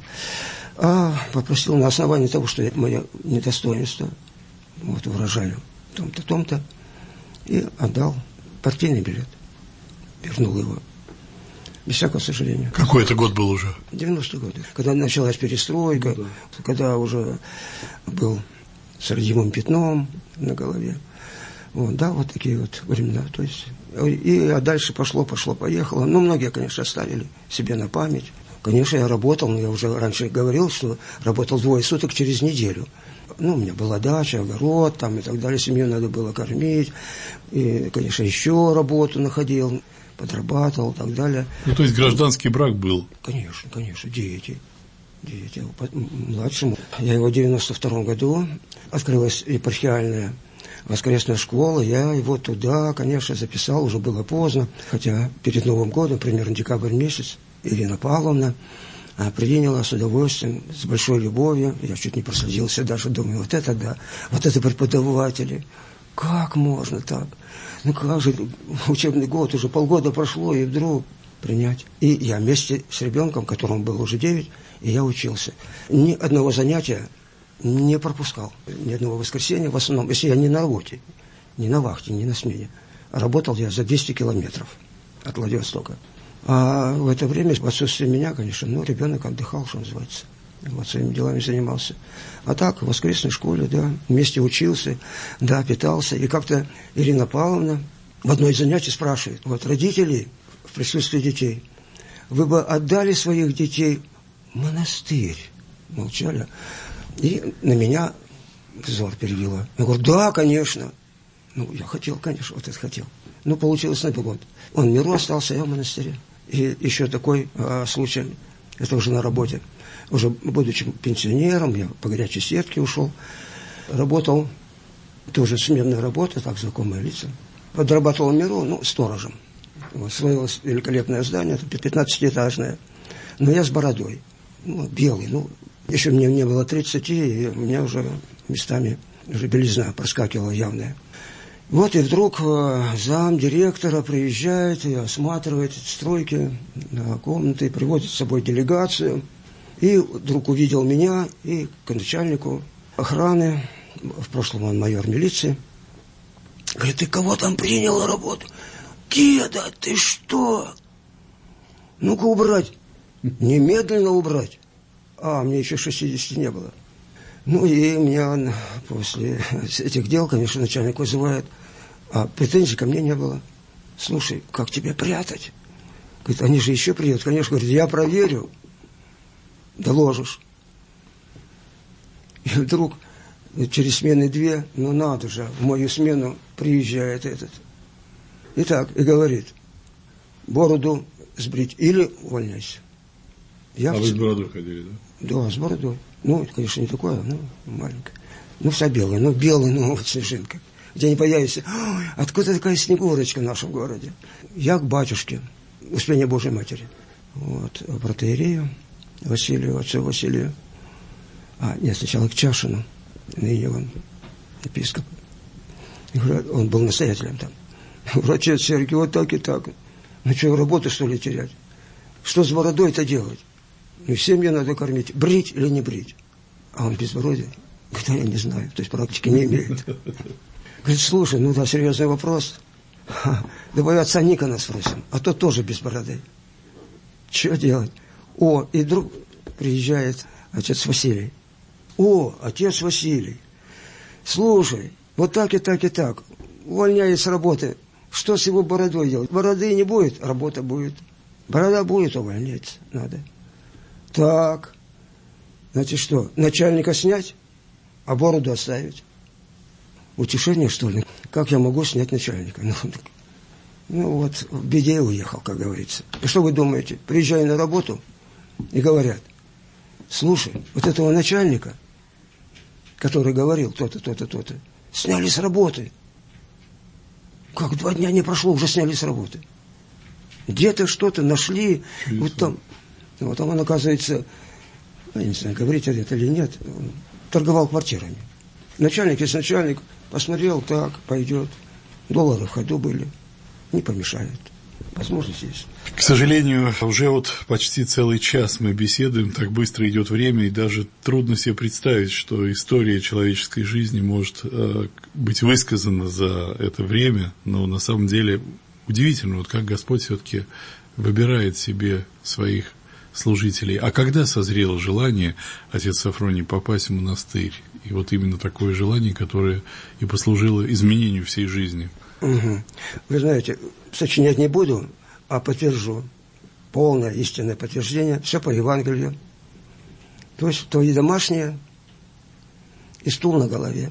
D: А попросил на основании того, что это мое недостоинство, вот, выражаю том-то, том-то, и отдал партийный билет. Вернул его. Без всякого сожаления.
B: Какой это год был уже?
D: девяностые годы. Когда началась перестройка, ну, да. Когда уже был с родимым пятном на голове. Вот, да, вот такие вот времена. То есть, и а дальше пошло, пошло, поехало. Ну, многие, конечно, оставили себе на память. Конечно, я работал, но я уже раньше говорил, что работал двое суток через неделю. Ну, у меня была дача, огород там и так далее, семью надо было кормить. И, конечно, еще работу находил, подрабатывал и так далее.
B: Ну, то есть гражданский брак был?
D: Конечно, конечно, дети. Дети. Младшему. Я его в девяносто втором году, открылась епархиальная воскресная школа, я его туда, конечно, записал, уже было поздно, хотя перед Новым годом, примерно декабрь месяц, Ирина Павловна приняла с удовольствием, с большой любовью, я чуть не прослезился даже, думаю, вот это да, вот это преподаватели, как можно так, ну как же, учебный год, уже полгода прошло, и вдруг принять. И я вместе с ребенком, которому было уже девять, и я учился. Ни одного занятия не пропускал, ни одного воскресенья, в основном, если я не на работе, не на вахте, не на смене. Работал я за двести километров от Владивостока. А в это время, в отсутствие меня, конечно, ну, ребенок отдыхал, что называется. Вот своими делами занимался. А так, в воскресной школе, да, вместе учился, да, питался. И как-то Ирина Павловна в одно из занятий спрашивает, вот родители в присутствии детей, вы бы отдали своих детей в монастырь? Молчали. И на меня взор перевела. Я говорю, да, конечно. Ну, я хотел, конечно, вот это хотел. Ну, получилось на год. Он в миру остался, я в монастыре. И еще такой а, случай, это уже на работе. Уже будучи пенсионером, я по горячей сетке ушел. Работал, тоже сменная работа, так, знакомые лица. Подрабатывал в миру, ну, сторожем. Вот, строилось великолепное здание, пятнадцатиэтажное. Но я с бородой, ну, белый, ну, еще мне не было тридцати, и у меня уже местами уже белизна проскакивала явная. Вот и вдруг зам директора приезжает и осматривает стройки, комнаты, приводит с собой делегацию. И вдруг увидел меня и к начальнику охраны, в прошлом он майор милиции, говорит, ты кого там принял на работу? Кеда, ты что? Ну-ка убрать. Немедленно убрать. А, мне еще шестидесяти не было. Ну и меня после этих дел, конечно, начальник вызывает, а претензий ко мне не было. Слушай, как тебя прятать? Говорит, они же еще приедут. Конечно, говорит, я проверю. Доложишь. И вдруг через смены две, ну надо же, в мою смену приезжает этот. Итак, и говорит, бороду сбрить или увольняйся. Я
B: а
D: в...
B: вы с бородой ходили, да?
D: Да, с бородой. Ну, это, конечно, не такое, ну, маленькое. Ну, вся белая, ну, белая, ну, вот снежинка. Где не появится, откуда такая снегурочка в нашем городе? Я к батюшке, Успения Божьей Матери. Вот, протоиерею Василию, отцу Василию. А, нет, сначала к Чашину, ныне он епископ. Он был настоятелем там. Отец Сергий, вот так и так. Ну, что, работу, что ли, терять? Что с бородой-то делать? Ну, семью надо кормить. Брить или не брить? А он безбородый. Говорит, я не знаю, то есть практики не имеет. Говорит, слушай, ну да, серьезный вопрос. давай отца Никона спросим, а тот тоже без бороды. Что делать? О, и вдруг приезжает отец Василий. О, отец Василий, слушай, вот так и так и так, увольняет с работы. Что с его бородой делать? Бороды не будет, работа будет. Борода будет, увольняться надо. Так, значит что, начальника снять, а бороду оставить? Утешение, что ли? Как я могу снять начальника? Ну, ну вот, в беде уехал, как говорится. И что вы думаете? Приезжаю на работу и говорят, слушай, вот этого начальника, который говорил то-то, то-то, то-то, сняли с работы. Как два дня не прошло, уже сняли с работы. Где-то что-то нашли, Чудесно. Вот там. Вот, а он, оказывается, я не знаю, говорить это или нет, он торговал квартирами. Начальник есть начальник, посмотрел, так, пойдет. Доллары в ходу были, не помешают. Возможность есть.
B: К сожалению, уже вот почти целый час мы беседуем, так быстро идет время, и даже трудно себе представить, что история человеческой жизни может э, быть высказана за это время, но на самом деле удивительно, вот как Господь все-таки выбирает себе своих служителей. А когда созрело желание, отец Сафроний, попасть в монастырь? И вот именно такое желание, которое и послужило изменению всей жизни.
D: Угу. Вы знаете, сочинять не буду, а подтвержу. Полное истинное подтверждение. Все по Евангелию. То есть, то и домашнее, и стул на голове.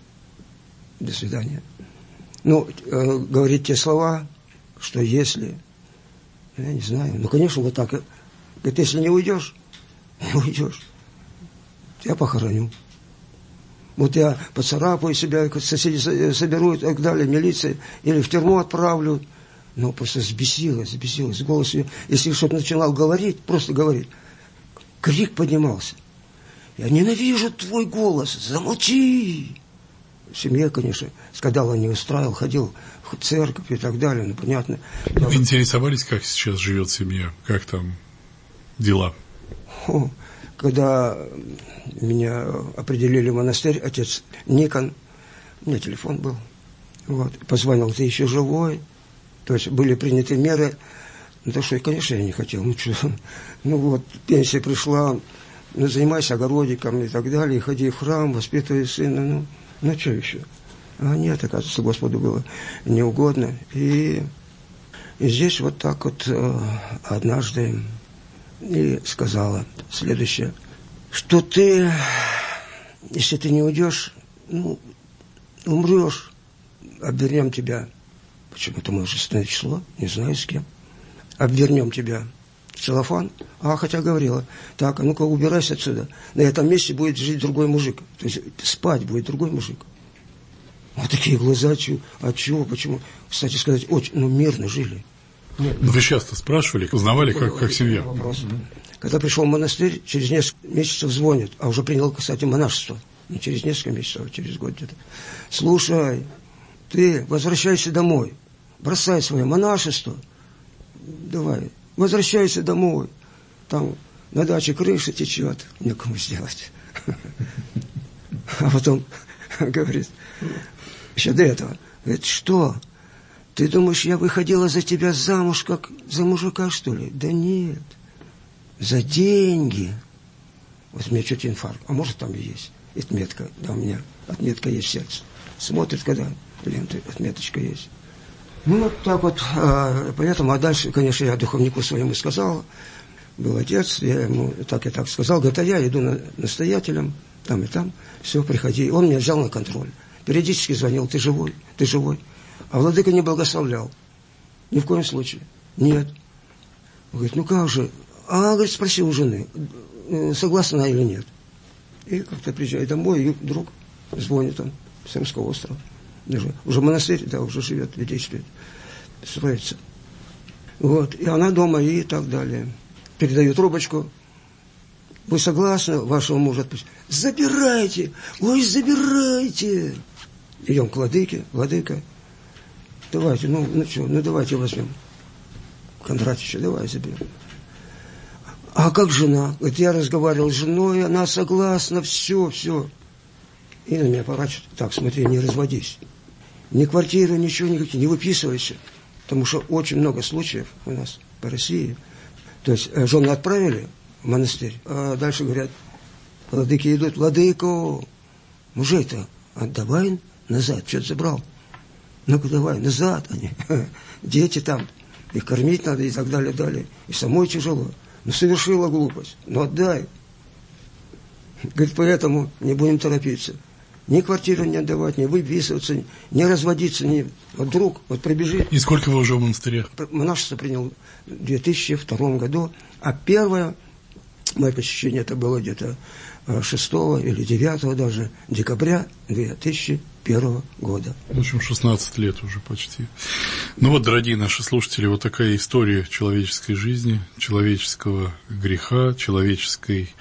D: До свидания. Ну, э, говорить те слова, что если... Я не знаю. Ну, конечно, вот так. Говорит, если не уйдешь, не уйдешь. Я похороню. Вот я поцарапаю себя, соседи соберу и так далее, милиция, или в тюрьму отправлю. Но просто взбесилась, взбесилась. Голос ее, если что-то начинал говорить, просто говорить, крик поднимался. Я ненавижу твой голос, замолчи. В семье, конечно, скандала не устраивал, ходил в церковь и так далее, ну, понятно.
B: Вы интересовались, как сейчас живет семья, как там дела?
D: О, когда меня определили в монастырь, отец Никон, у меня телефон был, вот, позвонил, ты еще живой? То есть были приняты меры, ну, то, что, конечно, я не хотел, ну, что, ну, вот, пенсия пришла, ну, занимайся огородиком и так далее, и ходи в храм, воспитывай сына, ну, ну, что еще? А нет, оказывается, Господу было неугодно, и, и здесь вот так вот э, однажды и сказала следующее, что ты, если ты не уйдешь, ну, умрешь, обвернем тебя. Почему-то мы уже шестое число, не знаю с кем. Обвернем тебя в целлофан. А, хотя говорила, так, а ну-ка убирайся отсюда. На этом месте будет жить другой мужик. То есть спать будет другой мужик. Вот такие глаза, чё, а чего, почему? Кстати сказать, очень, ну, мирно жили.
B: Ну, вы часто спрашивали, узнавали, как, как семья?
D: Вопрос. Когда пришел в монастырь, через несколько месяцев звонят, а уже принял, кстати, монашество. Не через несколько месяцев, а через год где-то. Слушай, ты возвращайся домой, бросай свое монашество, давай, возвращайся домой. Там на даче крыша течет, некому сделать. А потом говорит, еще до этого, говорит, что? Ты думаешь, я выходила за тебя замуж, как за мужика, что ли? Да нет. За деньги. Вот у меня чуть инфаркт. А может, там и есть. Отметка. Да, у меня отметка есть в сердце. Смотрит, когда, блин, отметочка есть. Ну, вот так вот. А, поэтому, а дальше, конечно, я духовнику своему сказал. Был отец, я ему так и так сказал. Говорит, а я иду на, настоятелем, там и там. Все, приходи. Он меня взял на контроль. Периодически звонил, ты живой, ты живой. А владыка не благословлял. Ни в коем случае. Нет. Он говорит, ну как же? А, говорит, спроси у жены, согласна она или нет. И как-то приезжает домой, и вдруг звонит он с Римского острова. Даже, уже монастырь, да, уже живет, людей спит. Представляете? Вот. И она дома, и так далее. Передаю трубочку. Вы согласны вашего мужа отпустить? Забирайте! Ой, забирайте! Идем к владыке, владыка. Давайте, ну, ну что, ну давайте возьмем. Кондратича, давай заберем. А как жена? Говорит, я разговаривал с женой, она согласна, все, все. И на меня поворачивает. Так, смотри, не разводись. Ни квартиры, ничего, никакие, не выписывайся. Потому что очень много случаев у нас по России. То есть жены отправили в монастырь, а дальше говорят, владыки идут, владыку, мужей-то отдавай назад, что-то забрал. Ну-ка давай, назад они. Дети там, их кормить надо и так далее, далее. И самой тяжело. Ну, совершила глупость, ну отдай. Говорит, поэтому не будем торопиться. Ни квартиру не отдавать, не выписываться, не разводиться, не... Вот вдруг, вот прибежит.
B: И сколько вы уже в монастыре?
D: Монашество принял в две тысячи втором году, а первое мое посещение это было где-то шестого или девятого даже декабря две тысячи первого года.
B: В общем, шестнадцать лет уже почти. Ну вот, дорогие наши слушатели, вот такая история человеческой жизни, человеческого греха, человеческой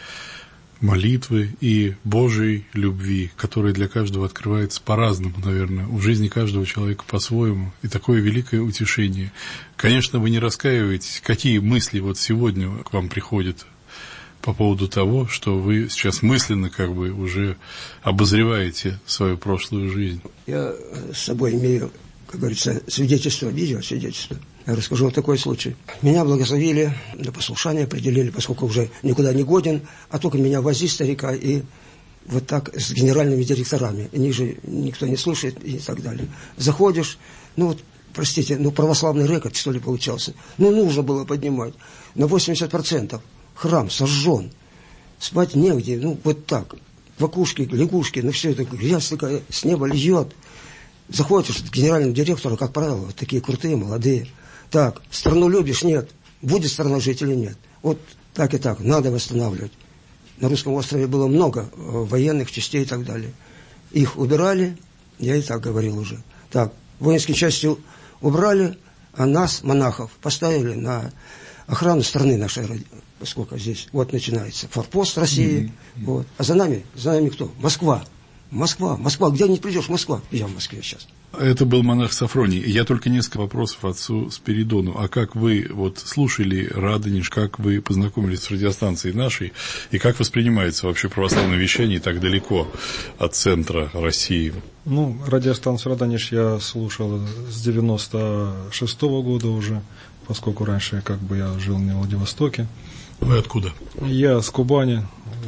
B: молитвы и Божьей любви, которая для каждого открывается по-разному, наверное, в жизни каждого человека по-своему, и такое великое утешение. Конечно, вы не раскаиваетесь, какие мысли вот сегодня к вам приходят по поводу того, что вы сейчас мысленно как бы уже обозреваете свою прошлую жизнь.
D: Я с собой имею, как говорится, свидетельство, видеосвидетельство. Я расскажу вот такой случай. Меня благословили, на послушание определили, поскольку уже никуда не годен, а только меня вози, старика, и вот так с генеральными директорами. Ниже никто не слушает и так далее. Заходишь, ну вот, простите, ну православный рекорд, что ли, получался. Ну нужно было поднимать. На восемьдесят процентов храм сожжен. Спать негде, ну вот так. Вакушки, лягушки, ну все это грязь такая, с неба льет. Заходишь к генеральному директору, как правило, вот такие крутые, молодые. Так, страну любишь? Нет. Будет страна жить или нет? Вот так и так, надо восстанавливать. На Русском острове было много военных частей и так далее. Их убирали, я и так говорил уже. Так, воинские части убрали, а нас, монахов, поставили на охрану страны нашей, поскольку здесь вот начинается форпост России. Mm-hmm. Вот. А за нами, за нами кто? Москва. Москва, Москва, где не придешь, Москва. Я в Москве сейчас.
B: Это был монах Сафроний. Я только несколько вопросов отцу Спиридону. А как вы вот слушали Радонеж, как вы познакомились с радиостанцией нашей, и как воспринимается вообще православное вещание так далеко от центра России?
E: Ну, радиостанцию Радонеж я слушал с девяносто шестого года уже, поскольку раньше как бы я жил не в Владивостоке.
B: Вы откуда?
E: Я с Кубани,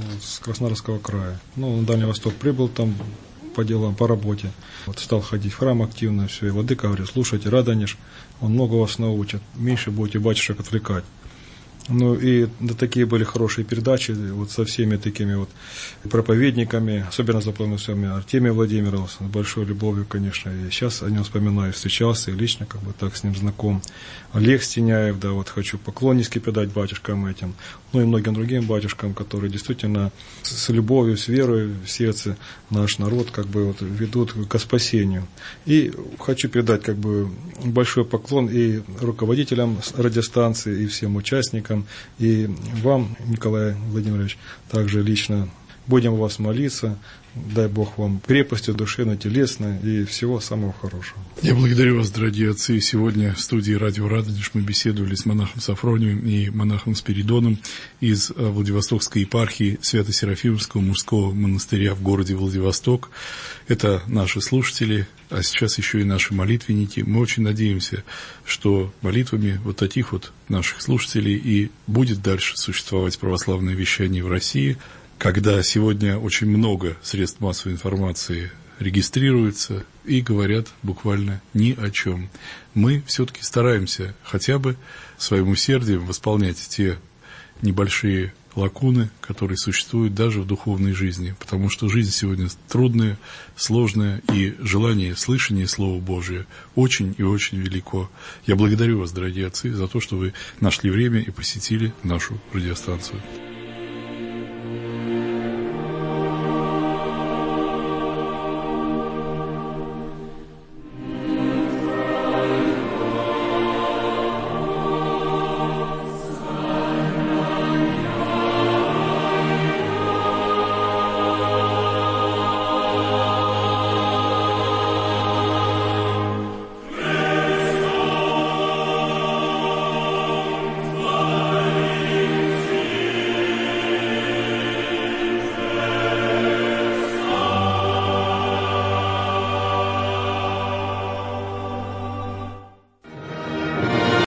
E: с Краснодарского края. Ну, на Дальний Восток прибыл там по делам, по работе. Вот стал ходить в храм активно, все. И владыка говорит, слушайте, Радонеж, он много вас научит, меньше будете батюшек отвлекать. Ну и да, такие были хорошие передачи вот со всеми такими вот проповедниками, особенно запомнился мне Артемий Владимиров, с большой любовью, конечно, и сейчас о нем вспоминаю, встречался и лично как бы так с ним знаком. Олег Стеняев, да, вот хочу поклонники передать батюшкам этим, ну и многим другим батюшкам, которые действительно с любовью, с верой в сердце наш народ как бы вот ведут ко спасению. И хочу передать как бы большой поклон и руководителям радиостанции, и всем участникам, и вам, Николай Владимирович, также лично будем вас молиться. Дай Бог вам крепости душевной, телесной и всего самого хорошего.
B: Я благодарю вас, дорогие отцы. Сегодня в студии радио Радонеж мы беседовали с монахом Сафронием и монахом Спиридоном из Владивостокской епархии Свято-Серафимского мужского монастыря в городе Владивосток. Это наши слушатели, а сейчас еще и наши молитвенники. Мы очень надеемся, что молитвами вот таких вот наших слушателей и будет дальше существовать православное вещание в России, когда сегодня очень много средств массовой информации регистрируются и говорят буквально ни о чем. Мы все-таки стараемся хотя бы своим усердием восполнять те небольшие лакуны, которые существуют даже в духовной жизни, потому что жизнь сегодня трудная, сложная, и желание слышания Слова Божия очень и очень велико. Я благодарю вас, дорогие отцы, за то, что вы нашли время и посетили нашу радиостанцию.